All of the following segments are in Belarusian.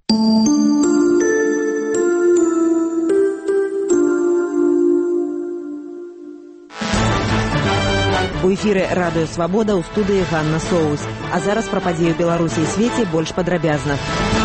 У эфіры радыё «Свабода», ў студыі Ганна Соус. А зараз пра падзеі ў Беларусі і свеце больш падрабязна.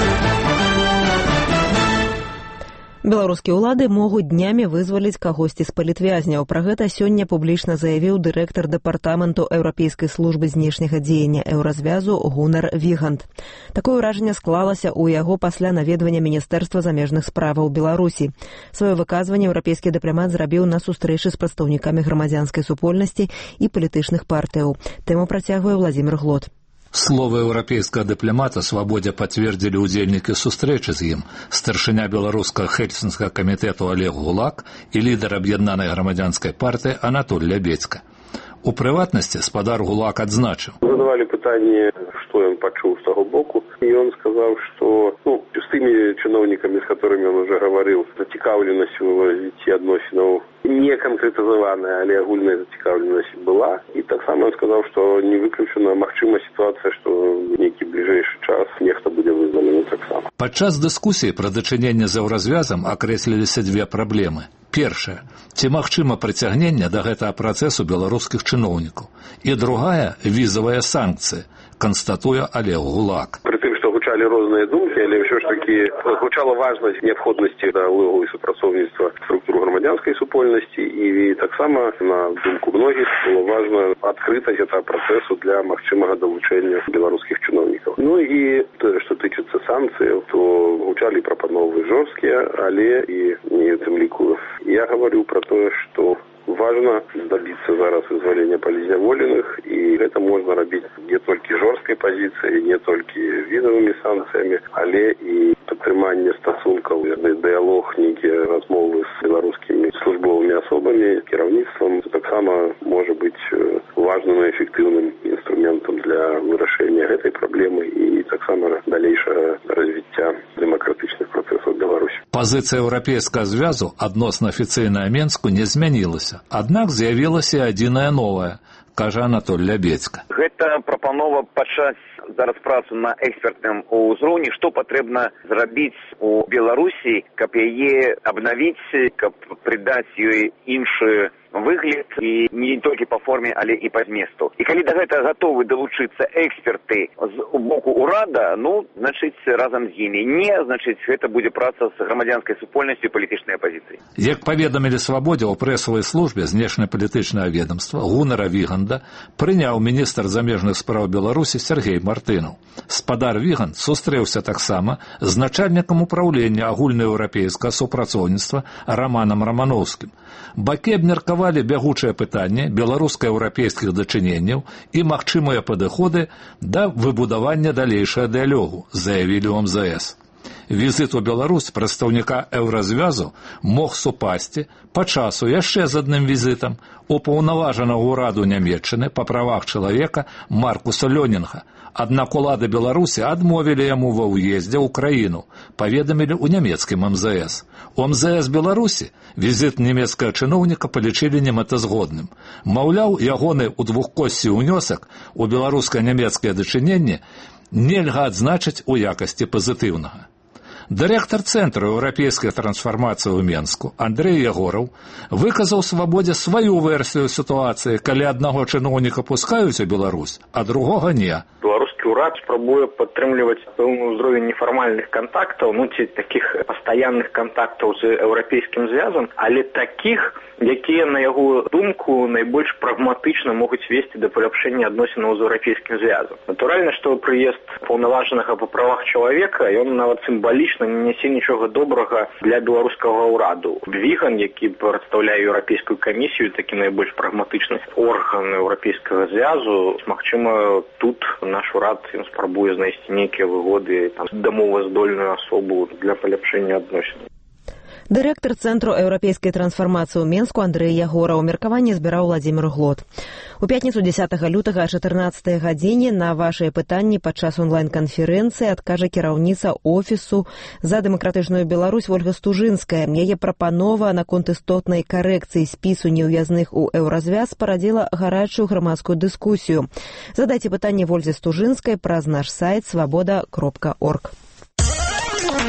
Беларускія ўлады могуць днямі вызваліць кагосьці з палітвязняў. Пра гэта сёння публічна заявіў дырэктар дэпартаменту Еўрапейскай службы знешняга дзеяння Еўразвязу Гунар Вігант. Такое ўражанне склалася ў яго пасля наведвання Міністэрства замежных справаў Беларусі. Сваё выказванне еўрапейскі дыпламат зрабіў на сустрэчы з прадстаўнікамі грамадзянскай супольнасці і палітычных партыяў. Тэму працягвае Владзімір Глот. Словы еўрапейскага дыпламата свабодзе пацвердзілі ўдзельнікі сустрэчы з ім, старшыня беларускага хельсінскага камітэту Олег Гулак і лідар аб'яднанай грамадзянскай партыі Анатоль Лябедзька. У прыватнасці спадар Гулак адзначыў. Задавалі пытанне, што ён пачуў з таго боку, і ён сказаў, што з тымі чыноўнікамі, з которымі он уже гаварыў, зацікаўленасць у развіцці адносінаў не канкрэтызаваная, але агульная зацікаўленасць была. І таксама ён сказаў, што не выключана магчымая сітуацыя, што ў нейкі бліжэйшы час нехта будзе вызвалены таксама. Падчас дыскусіі пра дачыненне з еўразвязам акрэсліліся дзве праблемы. Першая, ці магчыма прыцягненне да гэтага працэсу беларускіх чыноўнікаў. І другая, візавая санкцыя, канстатуе Олег Гулак. Пры тым, што гучалі розныя думкі, але ўсё ж такі гучала важнасць неабходнасці дыалогу і супрацоўніцтва структур грамадзянскай супольнасці, і таксама, на думку многіх, было важна адкрытасць гэтага працэсу для магчымага далучэння беларускіх чыноўнікаў. Ну і што тычыцца санкцыяў, то гучалі прапановы жорсткія, але і не ў тым ліку. Я говорю про то, что важно добиться зараз вызволения политзяволеных, и это можно робить не только жорсткай позицией, не только визовыми санкциями, але и падтрыманне стасункаў, дыалог, некие размовы с белорусскими службовыми особами, кіраўніцтвам, таксама может быть важным и эффективным инструментом для вырашэння этой проблемы и таксама далейшага развіцця демократычных процессов в Беларуси. Пазіцыя еўрапейскага звязу адносна афіцыйнага Менску не змянілася. Аднак з'явілася адзіная новая, кажа Анатоль Лябедзька. Гэта прапанова пачаць зараз працу на экспертным узроўні, што патрэбна зрабіць у Беларусі, каб яе абнавіць, каб придаць ёй іншы выгляд, і не толькі па форме, але і па зместу. І калі да гэтага гатовы далучыцца эксперты з боку ўрада, значыць, разам з імі. Не, значыць, гэта будзе праца з грамадзянскай супольнасцю і палітычнай апазіцыяй. Як паведамілі свабодзе ў прэсавай службе знешнепалітычнага ведомства Гунара Віганда прыняў міністр замежных спраў Беларусі Сергей Мартынаў. Спадар Віганд сустрэўся таксама з начальнікам управлення агульнаеўрапейскага супрацоўніцтва Романам Романовскім. Бакі абмеркавалі бягучае пытанне беларуска-еўрапейскіх дачыненняў і магчымыя падыходы да выбудавання далейшага дыалогу, заявілі ў МЗС. Візит у Беларусь прадстаўніка Еўразвязу мог супасці па часу яшчэ з адным візітам упаўнаважанага ўраду Нямецчыны па правах чалавека Маркуса Лёнінга. Аднак улады Беларусі адмовілі яму ва ўездзе ў краіну, паведамілі ў нямецкім МЗС. У МЗС Беларусі візит нямецкага чыноўніка палічылі немэтазгодным. Маўляў, ягоны ў двухкосці ўнёсак у беларуска-нямецкае дачыненне нельга адзначыць у якасці пазітыўнага. Дырэктар Цэнтру еўрапейскай трансфармацыі ў Менску Андрэй Ягораў выказаў свабодзе сваю версію сітуацыі, калі аднаго чыноўніка пускаюць у Беларусь, а другога не. Беларускі ўрад спрабуе падтрымліваць пэўны ўзровень нефармальных кантактаў, ці такіх пастаянных кантактаў з еўрапейскім звязам, але такіх, якія, на яго думку, найбольш прагматычна могуць весці да паляпшэння адносінаў з еўрапейскім звязам. Натуральна, што прыезд паўнаважанага па правах чалавека, ён нават сімвалічна не нясе нічога добрага для беларускага ўраду. Віган, які прадстаўляе еўрапейскую камісію, такі найбольш прагматычны орган еўрапейскага звязу, магчыма, тут наш урад спрабуе знайсці нейкія выгоды, дамоваздольную асобу для паляпшэння адносінаў. Дырэктар Цэнтру еўрапейскай трансфармацыі ў Менску Андрэй Ягораў. Меркаванне збіраў Владзімір Глот. У пятніцу 10 лютага о 14 гадзіне на вашыя пытанні падчас онлайн-канферэнцыі адкажа кіраўніца Офісу за дэмакратычную Беларусь Ольга Стужынская. Яе прапанова наконт істотнай карэкцыі спісу неўязных у Еўразвяз парадзіла гарачую грамадскую дыскусію. Задайце пытанне Ользе Стужынскай праз наш сайт свабода.орг.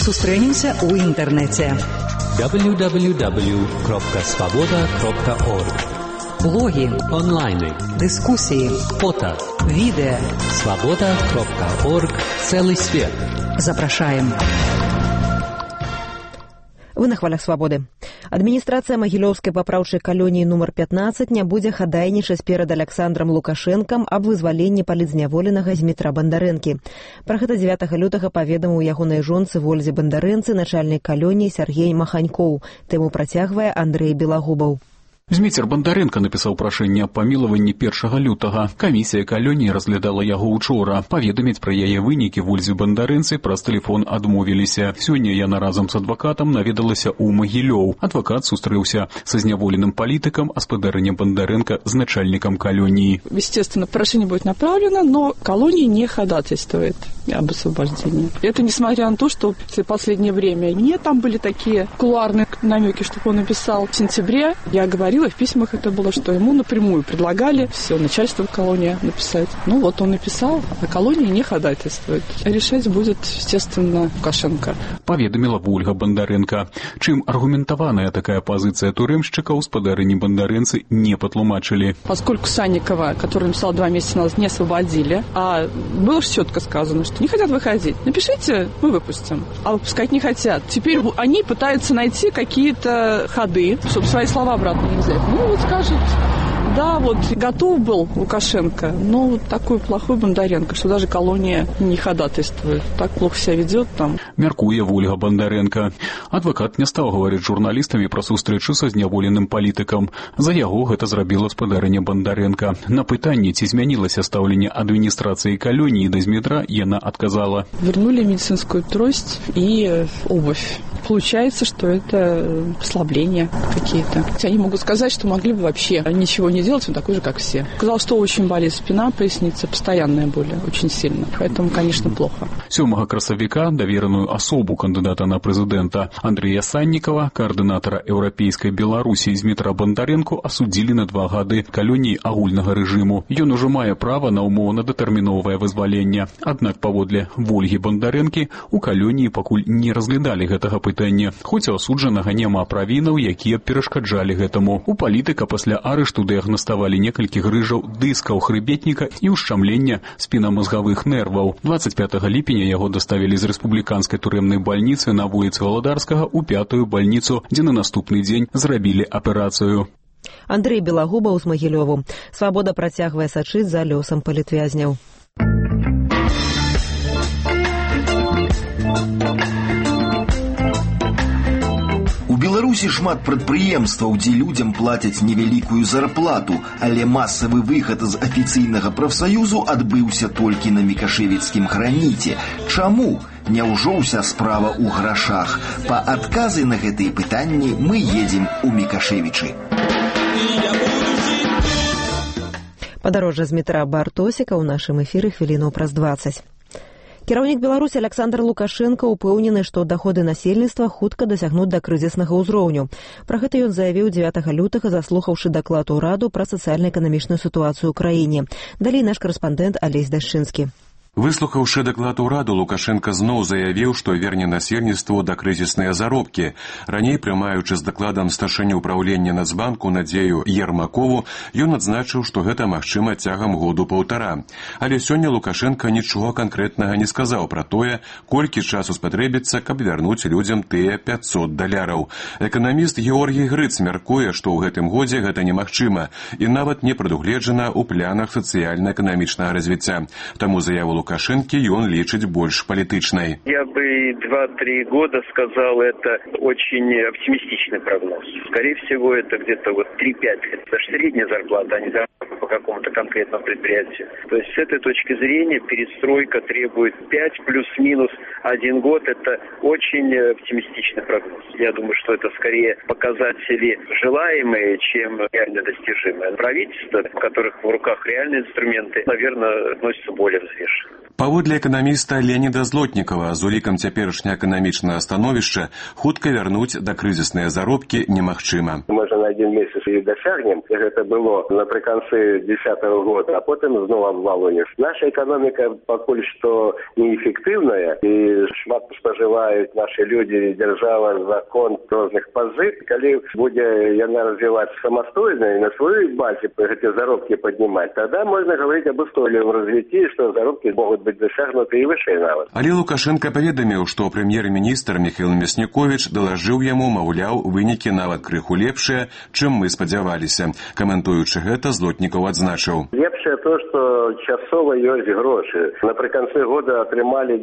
Сустрэнемся ў інтэрнэце. www.svoboda.org. Блогі, онлайны, дыскусіі, фото, відэа. svoboda.org. Цэлы свет. Запрашаем. Вы на хвалях свабоды. Адміністрацыя Магілёўскай папраўчай калоніі нумар 15 не будзе хадайнічаць перад Аляксандрам Лукашэнкам аб вызваленні палітзняволенага Змітра Бандарэнкі. Пра гэта 9 лютага паведаміў ягонай жонцы Вользе Бандарэнцы начальнік калоніі Сергей Маханькоў. Тэму працягвае Андрэй Белагубаў. Зміцер Бандарэнка напісаў прашэнне аб памілаванні 1 лютага. Камісія калоніі разглядала яго ўчора. Паведаміць пра яе вынікі Вользе Бандарэнцы праз тэлефон адмовіліся. Сёння яна разам з адвакатам наведалася ў Магілёў. Адвакат сустрэўся са зняволеным палітыкам, гаспадарыня Бандарэнка з начальником калонии. Естественно, прошение будет направлено, но колония не ходатайствует об освобождении. Это несмотря на то, что в последнее время мне там были такие кулуарные намеки, чтобы он написал в сентябре. Я говорила, в письмах это было, что ему напрямую предлагали все, начальство колонии написать. Ну вот он написал, а колония не ходатайствует. Решать будет, естественно, Лукашенко. Поведомила Ольга Бандаренко. Чым аргументованная такая позиция тюремщика господарыни Бандарэнцы не потлумачили. Поскольку Санникова, который написал 2 месяца назад, не освободили, а было четко сказано, что не хотят выходить. Напишите, мы выпустим. А выпускать не хотят. Теперь они пытаются найти какие-то ходы, чтобы свои слова обратно не взять. Ну вот скажут, да, вот готов был Лукашенко, но вот такой плохой Бондаренко, что даже колония не ходатайствует. Так плохо себя ведет там. Мяркуе Ольга Бандаренко. Адвокат не стал говорить с журналистами про сустрэчу со зняволеным палітыкам. За яго гэта зрабіла гаспадарыня Бандаренко. На пытанне, ці змянілася стаўленне администрации колонии до Змитра, яна отказала. Вернули медицинскую трость и обувь. Получается, что это послабления какие-то. Они могут сказать, что могли бы вообще ничего не делать, он такой же, как все. Сказал, что очень болит спина, поясница, постоянная боль, очень сильно. Поэтому, конечно, плохо. 7 красавіка давераную особу кандидата на президента Андрея Санникова, координатора Европейской Беларуси Змітра Бандаренко, осудили на 2 гады колонии агульнага режиму. Ён уже мае право на умоўна-датэрміновае вызваленне. Аднак, паводле Ольгі Бандарэнкі, у колонии пакуль не разглядали гэтага пытання, хоць у асуджанага няма правінаў, якія перашкаджалі гэтаму. У палітыка пасля арышту дыягнаставалі некалькі грыжаў дыскаў хрыбетніка і ушчамлення спінамазгавых нерваў. 25 ліпеня яго даставілі з рэспубліканскай турэмнай бальніцы на вуліцы Валадарскага ў 5-ю бальніцу, дзе на наступны дзень зрабілі аперацыю. Андрэй Белагубаў з Магілёву. Свабода працягвае сачыць за лёсам палітвязняў. У Беларусі шмат прадпрыемстваў, дзе людзям плацяць невялікую зарплату, але масавы выхад з афіцыйнага прафсаюзу адбыўся толькі на мікашевіцкім граніце. Чаму? Няўжо ўся справа ў грашах? Па адказы на гэтыя пытанні мы едзем у Мікашевічы. Падарожжа Змітра Бартосіка ў нашым эфіры хвілінаў праз 20. Кіраўнік Беларусі Аляксандр Лукашенко ўпэўнены, што даходы насельніцтва хутка дасягнуць да крызіснага ўзроўню. Пра гэта ён заявіў 9 лютага, заслухаўшы даклад ураду пра сацыяльна-эканамічную сітуацыю ў краіне. Далей наш карэспандэнт Алесь Дашчынскі. Выслухаўшы даклад ураду, Лукашенко зноў заявіў, што верне насельніцтву да крызісныя заробкі. Раней, прымаючы з дакладам старшыню ўпраўлення Нацбанку Надзею Ермакову, ён адзначыў, што гэта магчыма цягам году-паўтара. Але сёння Лукашенко нічога канкрэтнага не сказаў пра тое, колькі часу спатрэбіцца, каб вярнуць людзям тыя $500. Эканаміст Георгій Грыц мяркуе, што ў гэтым годзе гэта немагчыма і нават не прадугледжана ў планах сацыяльна-эканамічнага развіцця. Таму заяву Лукашенко он лечит больше политичной. Я бы 2-3 года сказал, это очень оптимистичный прогноз. Скорее всего, это где-то вот 3-5. Это даже средняя зарплата, а не зарплата по какому-то конкретному предприятию. То есть с этой точки зрения перестройка требует 5 плюс-минус 1 год. Это очень оптимистичный прогноз. Я думаю, что это скорее показатели желаемые, чем реально достижимые. Правительство, у которых в руках реальные инструменты, наверное, относится более взвешенно. Паводле эканаміста Леоніда Злотнікава, з улікам цяперашняе эканамічнае становішча хутка вярнуць да крызісныя заробкі немагчыма. Можно один месяц и досягнем, как это было наприконцы 2010 года, а потом снова обвал уніс. Наша экономика пока что неэффективная, и шмат споживают наши люди, держава, закон разных позык. Коли будет она развиваться самостоятельно и на своей базе эти заработки поднимать, тогда можно говорить об устойчивом развитии, что заработки могут быть досягнуты и выше навык. Але Лукашенко поведомил, что премьер-министр Михаил Мясникович доложил ему, маўляў, вынікі нават крыху лепшыя, чым мы спадзяваліся. Каментуючы гэта, Злотнікаў адзначыў. Лепшее то, что часово есть гроши. Наприконцы года отрымали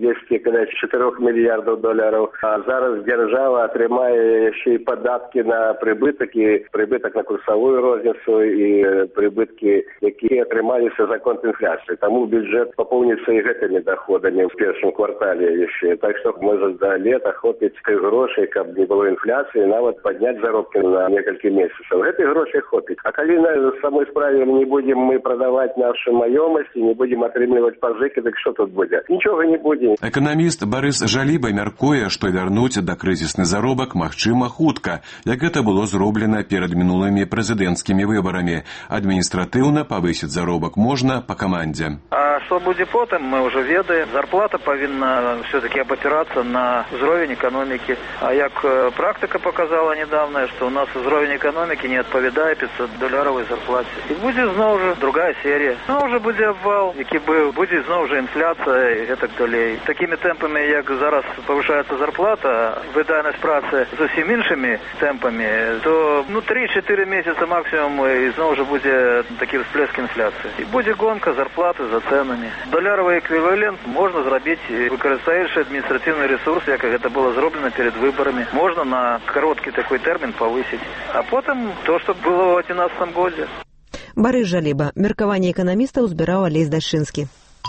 4 миллиардов долларов, а зараз держава отримає еще и податки на прибыток, и прибыток на курсовую розницу, и прибытки, які отрималися за контринфляции. Тому бюджет пополнится и этими доходами в первом квартале еще. Так что может до лета хватить грошей, как не было инфляции, навод поднять заработки на несколько месяцев. Эти гроши хватит. А коли на самой справе не будем мы продавать наши маёмости, не будем отрымливать позыки, так что тут будет? Ничего не будет. Экономист Борис Жаліба мяркуе, што вярнуць дакрызісны заробак магчыма хутка, як гэта было зроблена перад мінулымі прэзідэнцкімі выбарамі. Адміністратыўна павысіць заробак можна па камандзе. А што будзе потым, мы ўжо ведаем. Зарплата павінна все-таки абапірацца на ўзровень эканомікі. А як практыка показала недавно, што у нас ўзровень эканомікі не адпавядае $500 зарплаце. І будзе зноў жа другая серія. Зноў жа будзе абвал, які быў, будзе зноў жа інфляцыя і так далей. Такімі тэмпамі, як зараз павышаецца зарплата, выдайнасць працы зусім іншымі тэмпамі, то 3-4 месяца максимум і зноў жа будзе такі всплеск інфляцыі. І будзе гонка зарплаты за цэнамі. Даляровый эквівалент можна зрабіць, выкарыстаючы адміністратыўны ресурс, як гэта было зроблена перед выбарамі. Можна на кароткі такой тэрмін павысіць. А потым то, што было ў 2011 годзе. Борис Жаліба. Меркаванне эканамістаў збіраў Алесь Дашчынскі.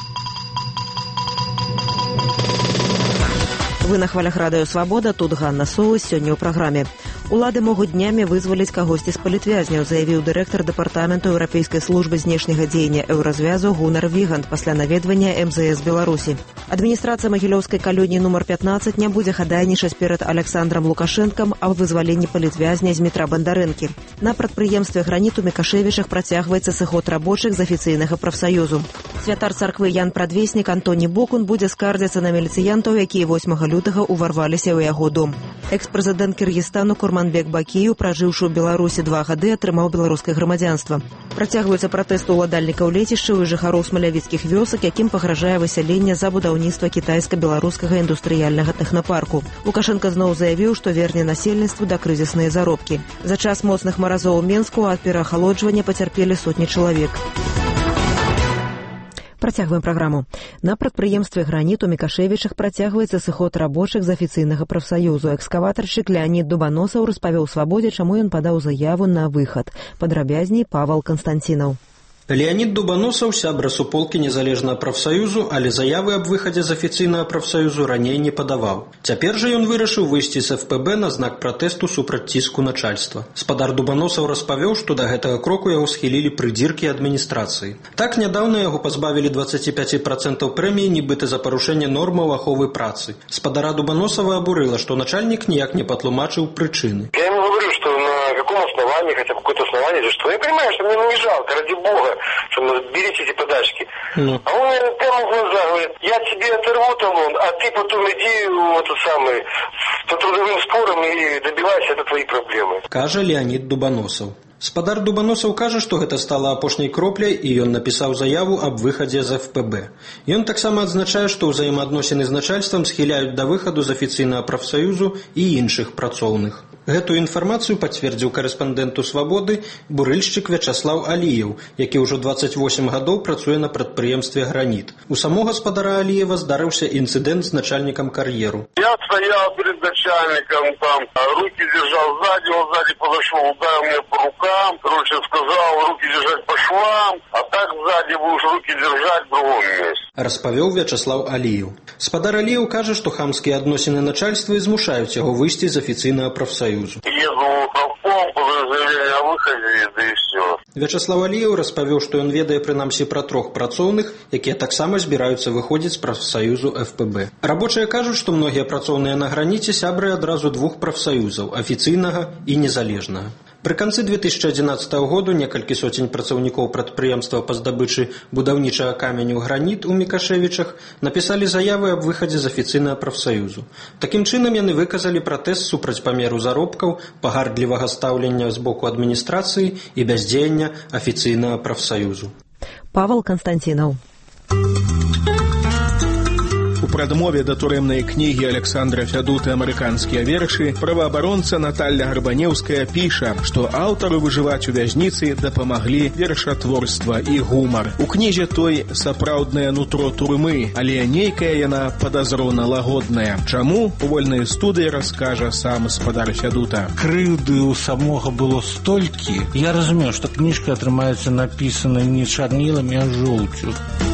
Вы на хвалях радыё «Свабода», тут Ганна Соус, сёння ў праграме. Улады могуць днямі вызваліць кагосьці з палітвязняў, заявіў дырэктар дэпартаменту Еўрапейскай службы знешняга дзеяння Еўразвязу Гунар Вігант пасля наведвання МЗС Беларусі. Адміністрацыя Магілёўскай калоніі нумар 15 не будзе хадайнічаць перад Александром Лукашэнкам аб вызваленні палітвязня Змітра Бандарэнкі. На прадпрыемстве «Граніт» у Мікашэвічах працягваецца сыход рабочых з афіцыйнага прафсаюзу. Святар царквы Ян Прадвеснік Антоні Бокун будзе скардзіцца на міліцыянтаў, якія 8 лютага ўварваліся ў яго дом. Экс-прэзідэнт Кыргызстану Курманбек Бакіеў, пражыўшы ў Беларусі 2 гады, атрымаў беларускае грамадзянства. Працягваюцца пратэсты ўладальнікаў лецішчаў і жыхароў смалявіцкіх вёсак, якім пагражае высяленне за будаўніцтва кітайска-беларускага індустрыяльнага тэхнапарку. Лукашенко зноў заявіў, што верне насельніцтву дакрызісныя заробкі. За час моцных маразоў у Менску ад пераахалоджвання пацярпелі сотні чалавек. Працягваем праграму. На прадпрыемстве «Граніт» у Мікашэвічах працягваецца сыход рабочых з афіцыйнага прафсаюзу. Экскаватаршчык Леонід Дубаносаў распавёў «Свабодзе», чаму ён падаў заяву на выхад. Падрабязней Павал Канстанцінаў. Леонід Дубаносаў сябра суполкі незалежнага прафсаюзу, але заявы аб выхадзе з афіцыйнага прафсаюзу раней не падаваў. Цяпер жа ён вырашыў выйсці з ФПБ на знак пратэсту супраць ціску начальства. Спадар Дубаносаў распавёў, што да гэтага кроку яго схілілі прыдзіркі адміністрацыі. Так нядаўна яго пазбавілі 25% прэміі, нібыта за парушэнне нормаў аховы працы. Спадара Дубаносава абурыла, што начальнік ніяк не патлумачыў прычыны. Я ему говорю, что на каком основании, хотя бы какое-то основание, что я понимаю, что мне не жалко, ради бога, что берите эти подачки. А он мне прямо в глаза говорит: я тебе оторву талон, а ты потом иди по трудовым спорам и добивайся, это твои проблемы. Кажа Леонід Дубаносаў. Спадар Дубаносаў кажа, што гэта стала апошняй кропляй, і ён напісаў заяву аб выхадзе з ФПБ. Ён таксама адзначае, што ўзаемаадносіны з начальствам схіляюць да выхаду з афіцыйнага прафсаюзу і іншых працоўных. Гэтую інфармацыю пацвердзіў карэспандэнту «Свабоды» бурыльшчык Вячаслаў Аліеў, які ўжо 28 гадоў працуе на прадпрыемстве «Граніт». У самога спадара Аліева здарыўся інцыдэнт з начальнікам кар'еру. Я стоял перед начальником, руки держал сзади, он сзади подошел, ударил меня по рукам, сказал руки держать по швам, а так сзади будешь руки держать в другом месте. Распавёў Вячаслаў Аліеў. Спадар Аліеў кажа, што хамскія адносіны начальства змушаюць яго выйсці з афіцыйнага прафсаюзу. Еду в правком, подаю заявление о выходе, да и все. Вячаслаў Аліеў распавёў, што ён ведае прынамсі пра 3 працоўных, якія таксама збіраюцца выходзіць з прафсаюзу ФПБ. Рабочыя кажуць, што многія працоўныя на «Граніце» сябры адразу 2 прафсаюзаў – афіцыйнага і незалежнага. Пры канцы 2011 году некалькі соцень працаўнікоў прадпрыемства па здабычы будаўнічага каменю «Граніт» у Мікашевічах напісалі заявы аб выхадзе з афіцыйнага прафсаюзу. Такім чынам яны выказалі пратэст супраць памеру заробкаў, пагардлівага стаўлення з боку адміністрацыі і бяздзеяння афіцыйнага прафсаюзу. Павел Константинов. У прадмове да турэмнай кнігі Александра Фядуты «Амерыканскія вершы» праваабаронца Наталья Гарбанеўская піша, што аўтару выжываць у вязніцы дапамаглі вершатворства і гумар. У кнізе той сапраўднае нутро турмы, але нейкая яна падазрона лагодная. Чаму? У вольнай студыі раскажа сам спадар Фядута. Крыўды ў самога было столькі. Я разумею, што кніжка атрымаецца напісана не чарнілам, а жоўцю.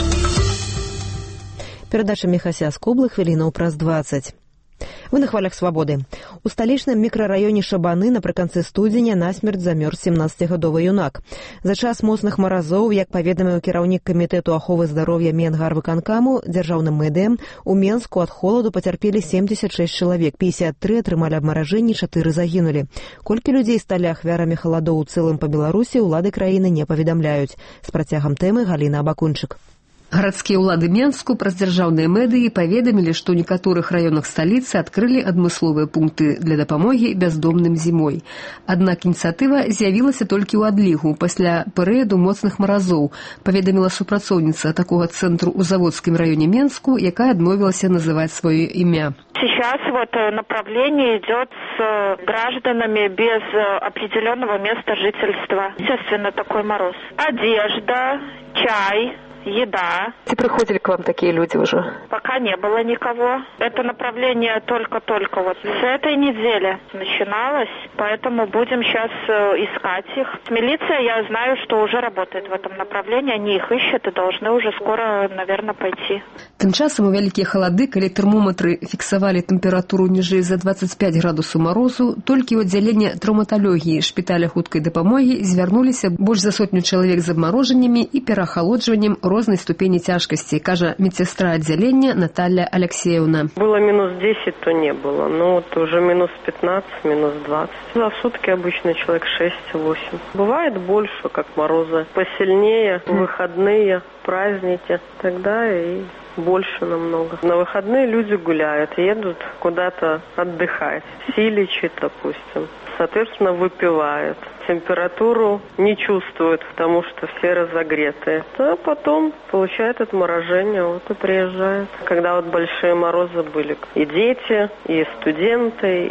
Перадача Міхася з Кублы хвілінаў праз 20. Вы на хвалях свабоды. У сталічным мікрараёне Шабаны напрыканцы студзеня насмерць замёрз 17-гадовы юнак. За час моцных маразоў, як паведаміў кіраўнік камітэту аховы здароўя Менгарвыканкаму дзяржаўным медыям, у Менску ад холаду пацярпелі 76 чалавек, 53 атрымалі абмаражэнні, 4 загінулі. Колькі людзей сталі ахвярамі халадоў у цэлым па Беларусі, улады краіны не паведамляюць. З працягам тэмы Галіна Абакунчык. Гарадскія ўлады Менску праз дзяржаўныя медыі паведамілі, што ў некаторых раёнах сталіцы адкрылі адмысловыя пункты для дапамогі бяздомным зімой. Аднак ініцыятыва з'явілася толькі ў адлігу пасля перыяду моцных маразоў, паведаміла супрацоўніца такога цэнтру ў Заводскім раёне Менску, якая адмовілася называць сваё імя. Сейчас направление идет с гражданами без определенного места жительства. Естественно, такой мороз. Одежда, чай, еда. Приходили к вам такие люди уже? Пока не было никого. Это направление только-только с этой недели начиналось, поэтому будем сейчас искать их. Милиция, я знаю, что уже работает в этом направлении, они их ищут и должны уже скоро, наверное, пойти. Тым часам у вялікія халады, калі тэрмометры фіксавалі тэмпературу ніжэй за 25 градусаў марозу, толькі ў аддзяленне траўматалогіі шпіталя хуткай дапамогі звярнуліся больш за 100 чалавек з абмарожаннямі і перахалоджваннем рознай ступені цяжкасці, кажа медсестра отделения Наталья Алексеевна. Было минус 10, то не было. Но вот уже минус 15, минус 20. За сутки обычно человек 6-8. Бывает больше, как морозы. Посильнее, выходные, праздники. Тогда и больше намного. На выходные люди гуляют, едут куда-то отдыхать. Силичи, допустим. Соответственно, выпивают. Температуру не чувствуют, потому что все разогретые. А потом получают отморожение, вот и приезжают. Когда вот большие морозы были, и дети, и студенты,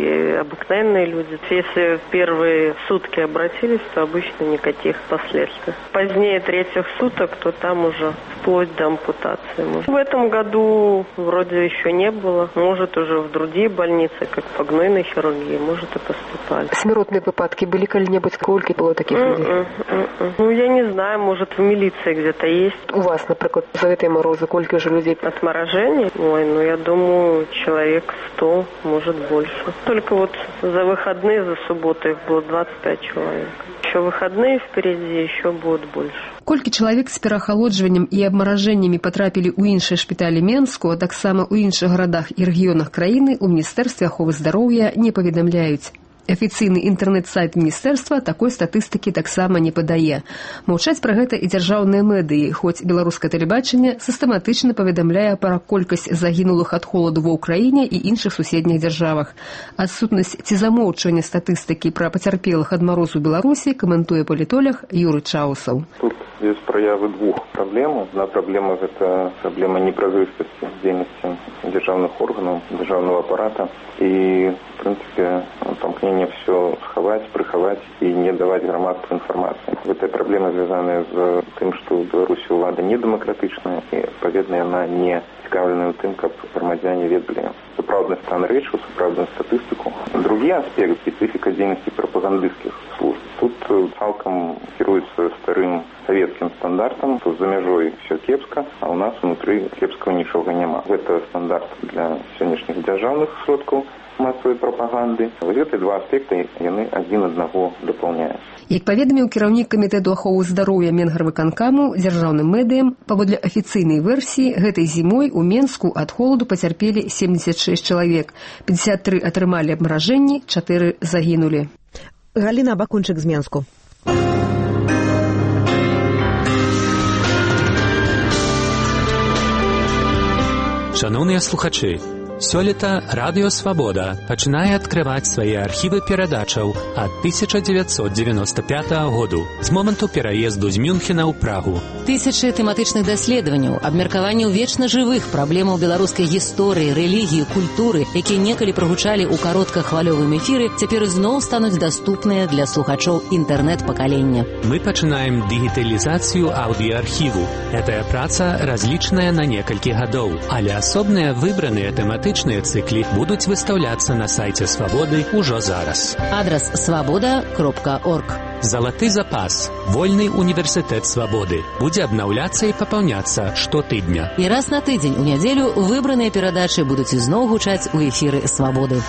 и обыкновенные люди. Если в первые сутки обратились, то обычно никаких последствий. Позднее третьих суток, то там уже вплоть до ампутации. В этом году вроде еще не было. Может, уже в другие больницы, как по гнойной хирургии, может, и поступали. Смертные выпадки были когда-нибудь? Сколько было таких людей? Ну, я не знаю, может, в милиции где-то есть. У вас, например, за этой морозы, сколько же людей? Отморожение? Ой, ну, я думаю, человек 100, может, больше. Только вот за выходные, за субботу их было 25 человек. Еще выходные впереди, еще будет больше. Колькі чалавек з перахалоджваннем і абмаражэннямі патрапілі ў іншыя шпіталі Менску, а таксама ў іншых гарадах і рэгіёнах краіны ў Міністэрстве аховы здароўя не паведамляюць. Афіцыйны інтэрнэт-сайт міністэрства такой статыстыкі таксама не падае. Маўчаць пра гэта і дзяржаўныя медыі, хоць беларускае тэлебачанне сістэматычна паведамляе пра колькасць загінулых ад холаду ва ўкраіне і іншых суседніх дзяржавах. Адсутнасць ці замоўчванне статыстыкі пра пацярпелых ад марозу Беларусі каментуе палітолог Юры Чаусаў. Тут есть проявы двух проблем. Одна проблема – это проблема непразрыстости деятельности державных органов, державного аппарата. И, в принципе, помкнение все сховать, приховать и не давать громадству информации. Эта проблема связана с тем, что в Беларуси влада не демократичная, и, поведно, она не цікавлена тем, как громадяне ведали сапраўдны стан рэчаў, сапраўдную статыстыку. Другі аспект – специфика деятельности пропагандистских служб. Тут цалком кіруецца старым советским стандартам, то за мяжой все кепска, а у нас внутри кепского ничего нема. Это стандарт для сённяшніх дзяржаўных сродкаў массовой пропаганды. Вот эти два аспекта, яны один одного дополняют. Як паведаміў кіраўнік камітэту аховы здароўя Менгарвыканкаму, дзяржаўным медыям, паводле афіцыйнай версіі, гэтай зімой у Менску ад холаду пацярпелі 76 чалавек, 53 атрымалі абмаражэнні, 4 загінулі. Галіна Бакунчык з Менску. Шановныя слухачы, сёлета Радыё Свабода пачынае адкрываць свае архівы перадачаў ад 1995 году, з моманту пераезду з Мюнхена ў Прагу. Тысячы тэматычных даследаванняў, абмеркаванняў вечна жывых праблемаў беларускай гісторыі, рэлігіі, культуры, якія некалі прагучалі ў кароткахвалёвым эфіры, цяпер зноў стануць даступныя для слухачоў інтэрнэт-пакалення. Мы пачынаем дыгіталізацыю аўдыаархіву. Гэтая праца разлічаная на некалькі гадоў, але асобныя выбраныя тэматычныя цыклі будуць выстаўляцца на сайце Свабоды ўжо зараз. Адрас свабода.орг. Залаты запас. Вольны універсітэт Свабоды. Будзе абнаўляцца і папаўняцца штотыдня. І раз на тыдзень у нядзелю выбраныя перадачы будуць ізноў гучаць у эфіры Свабоды.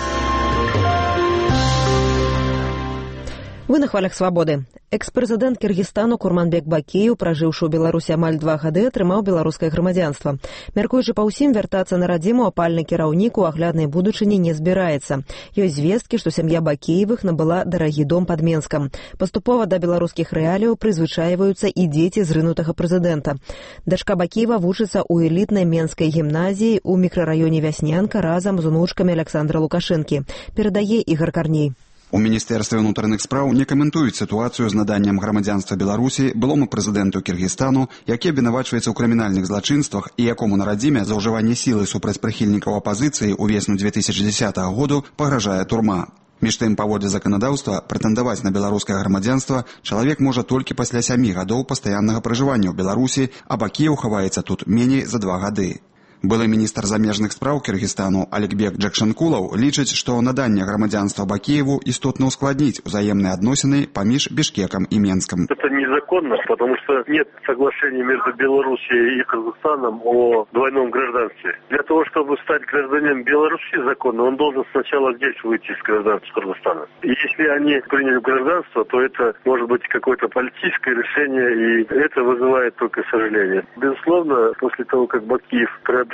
Вы на хвалях Свабоды. Экс-прэзідэнт Кіргізстану Курманбек Бакіеў, пражыўшы ў Беларусі амаль 2 гады, атрымаў беларускае грамадзянства. Мяркуючы па ўсім, вяртацца на радзіму апальны кіраўнік у агляднай будучыні не збіраецца. Ёсць звесткі, што сям'я Бакіевых набыла дарагі дом пад Менскам. Паступова да беларускіх рэаліяў прызвычайваюцца і дзеці зрынутага прэзідэнта. Дачка Бакіева вучыцца ў элітнай менскай гімназіі ў мікрараёне Вяснянка разам з унучкамі Александра Лукашэнкі. Перадае Ігар Карней. У Міністэрстве ўнутраных спраў не каментуюць сітуацыю з наданнем грамадзянства Беларусі былому прэзідэнту Кіргізстану, які абвінавачваецца ў крымінальных злачынствах і якому на радзіме за ўжыванне сілы супраць прыхільнікаў апазіцыі ўвесну 2010 году пагражае турма. Між тым, паводле заканадаўства, прэтэндаваць на беларускае грамадзянства чалавек можа толькі пасля 7 гадоў пастаяннага пражывання ў Беларусі, а Бакіеў хаваецца тут меней за 2 гады. Былы міністр замежных спраў Кіргізстану Алікбек Джакшанкулаў лічыць, што наданне грамадзянства Бакіеву істотна ускладніць узаемныя адносіны паміж Бішкекам і Менском. Это незаконно, потому что нет соглашения между Белоруссией и Казахстаном о двойном гражданстве. Для того, чтобы стать гражданином Беларуси законно, он должен сначала здесь выйти из гражданства Казахстана. И если они приняли гражданство, то это может быть какое-то политическое решение, и это вызывает только сожаление. Безусловно, после того, как Бакиев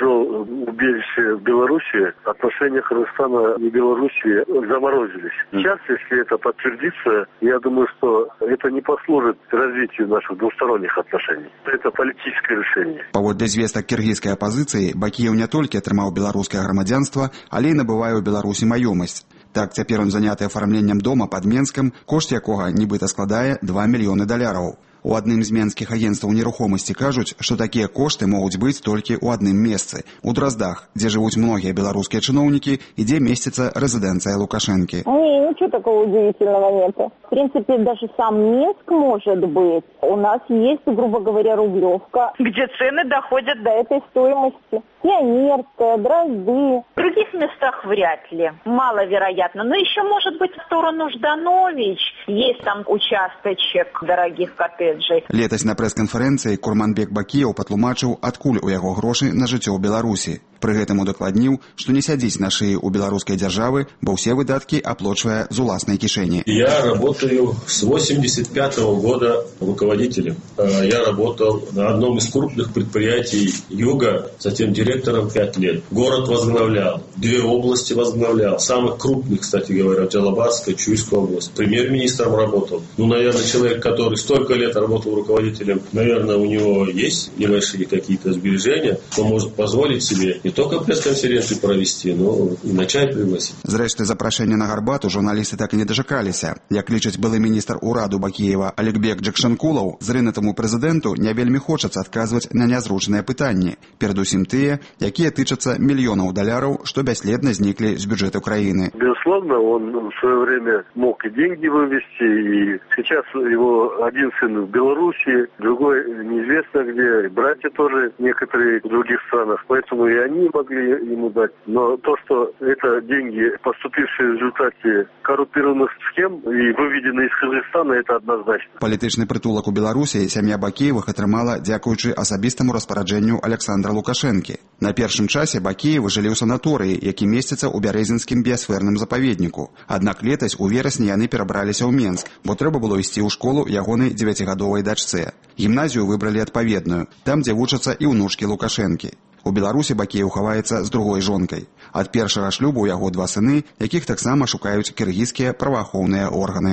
убежище в Беларуси, отношения Казахстана и Беларуси заморозились. Сейчас, если это подтвердится, я думаю, что это не послужит развитию наших двусторонних отношений. Это политическое решение. Паводле звестак кіргізскай апазіцыі, Бакіеў не толькі атрымаў беларускае грамадзянства, але і набывае ў Беларусі маёмасць. Так, цяпер ён заняты афармленнем дома пад Менскам, кошт якога нібыта складае $2 мільёны. У адным з менскіх агенцтваў нерухомасці кажуць, што такія кошты могуць быць толькі ў адным месцы – у Дроздах, дзе жывуць многія беларускія чыноўнікі і дзе месціцца рэзідэнцыя Лукашэнкі. Ничего такого удивительного нет. В принципе, даже сам Минск может быть. У нас есть, грубо говоря, Рублевка, где цены доходят до этой стоимости. Пионерская, Дрозды. В других местах вряд ли. Маловероятно. Но еще, может быть, в сторону Жданович. Есть там участочек дорогих коттеджей. Летась на прэс-канферэнцыі Курманбек Бакіеў патлумачыў, адкуль у яго грошы на жыццё ў Беларусі. Пры гэтым удакладніў, што не сядзіць на шыі ў беларускай дзяржавы, бо ўсе выдаткі аплочвае з уласнай кішэні. Я работаю с 1985 года руководителем. Я работал на одном из крупных предприятий Юга, затем директором 5 лет. Город возглавлял, 2 области возглавлял. Самых крупных, кстати говоря, Джалабадская, Чуйская область. Премьер-министром работал. Наверное, человек, который столько лет работал руководителем, наверное, у него есть небольшие какие-то сбережения, кто может позволить себе не только пресс-конференцию провести, но и на чай пригласить. Зрэшты, запрашэння на гарбату журналісты так і не дачакаліся. Як лічыць былы міністр ураду Бакіева Алікбек Джакшанкулаў, зрынутаму прэзідэнту не вельмі хочацца адказваць на нязручныя пытанні, перадусім тыя, якія тычацца $мільёнаў, што бясследна зніклі з бюджэту краіны. Безусловно, он в свое время мог и деньги вывести, и сейчас его один сын в Беларуси, другой неизвестно где, братья тоже некоторые в других странах, поэтому и они могли ему дать. Но то, что это деньги, поступившие в результате коррумпированных схем и выведенные из Казахстана, это однозначно. Палітычны прытулак у Беларусі сям'я Бакіевых атрымала дзякуючы асабістаму распараджэнню Александра Лукашэнкі. На першым часе Бакіевы жылі ў санаторыі, які месціцца ў бярэзінскім біасферным запаведніку. Аднак летась у верасні яны перабраліся ў Менск, бо трэба было ісці ў школу ягонай 9-гадовай дачцэ. Гімназію выбралі адпаведную, там, дзе вучацца і ўнучкі Лукашэнкі. У Беларусі Бакіеў хаваецца з другой жонкай. Ад першага шлюбу ў яго 2 сыны, якіх таксама шукаюць кіргізскія праваахоўныя органы.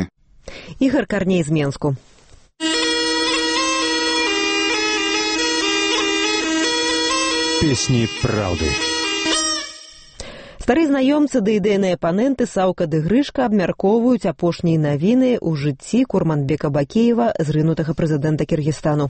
Ігор Карней з Менску. Песни правды. Старыя знаёмцы ды ідэйныя апаненты Саўка ды Грышка абмяркоўваюць апошнія навіны ў жыцці Курманбека Бакеева, зрынутага прэзідэнта Кыргызстану.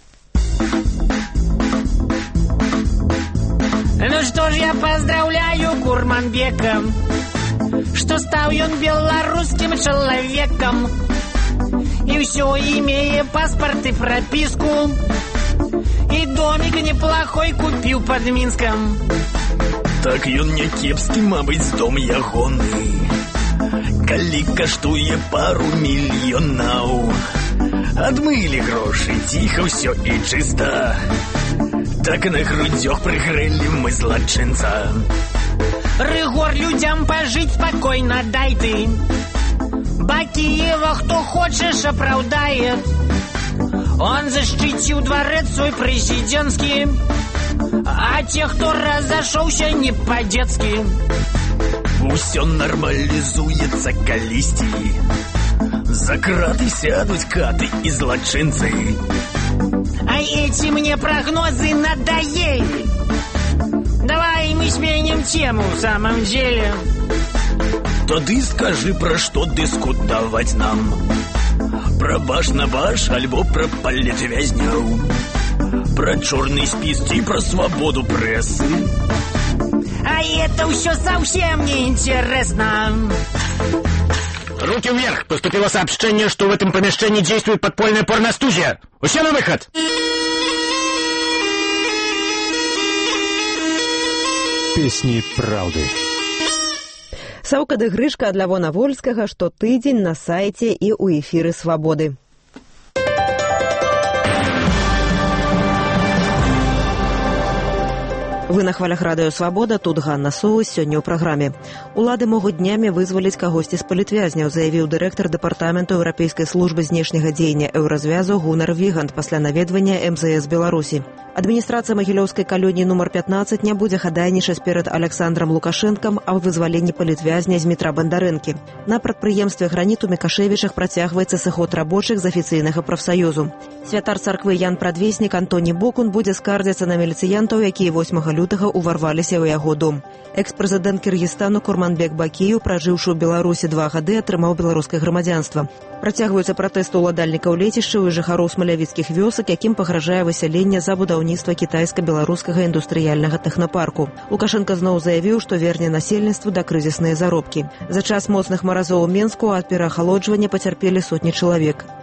Ну что ж, я поздравляю Курманбека, что стал он белорусским человеком, и все, имея паспорт и прописку, и домик неплохой купил под Минском. Так ён не кепскі, мабыць, дом ягоны, калі каштуе пару мільёнаў. Адмылі грошы, ціха ўсё і чыста, так на грудзях прыгрэлі мы злачынца. Рыгор людям пожить спокойно дай ты, Бакиева кто хочешь оправдает. Он защитил дворец свой президентский, а тех, кто разошелся, не по-детски. Усё нармалізуецца калісьці, за краты сядуць каты і злачынцы. А эти мне прогнозы надоели. Давай мы сменим тему в самом деле. Тады скажи, пра што дыскутаваць нам. Пра баш на баш альбо пра палітвязняў, пра чорны спіс ці пра свабоду прэсы. А это все совсем не интересно. Руки вверх! Поступило сообщение, что в этом помещении действует подпольная порностудия. Все на выход! Песни правды. Саўка ды Грышка ад Лявона Вольскага штотыдзень на сайце і ў эфіры Свабоды. Вы на хвалях радыё Свабода, тут Ганна Соус, сёння ў праграме. Улады могуць днямі вызваліць кагосьці з палітвязняў, заявіў дырэктар дэпартаменту Еўрапейскай службы знешняга дзеяння Еўразвязу Гунар Вігант пасля наведвання МЗС Беларусі. Адміністрацыя Магілёўскай калоніі нумар 15 не будзе хадайнічаць перад Александром Лукашэнкам аб вызваленні палітвязня Змітра Бандарэнкі. На прадпрыемстве «Граніт» у Мікашэвічах працягваецца сыход рабочых з афіцыйнага прафсаюзу. Святар царквы Ян Прадвеснік Антоні Бокун будзе скардзіцца на міліцыянтаў, якія 8 лютага ўварваліся ў яго дом. Экс-прэзідэнт Кыргызстану Курманбек Бакеев, пражыўшы ў Беларусі 2 гады, атрымаў беларускае грамадзянства. Працягваюцца пратэсты ўладальнікаў лецішчаў і жыхароў смалявіцкіх вёсак, якім пагражае высяленне за будаўніцтва кітайска-беларускага індустрыяльнага тэхнапарку. Лукашенко зноў заявіў, што верне насельніцтву да крызісныя заробкі. За час моцных маразоў у Менску ад пераахалоджвання пацярпелі сотні чалавек.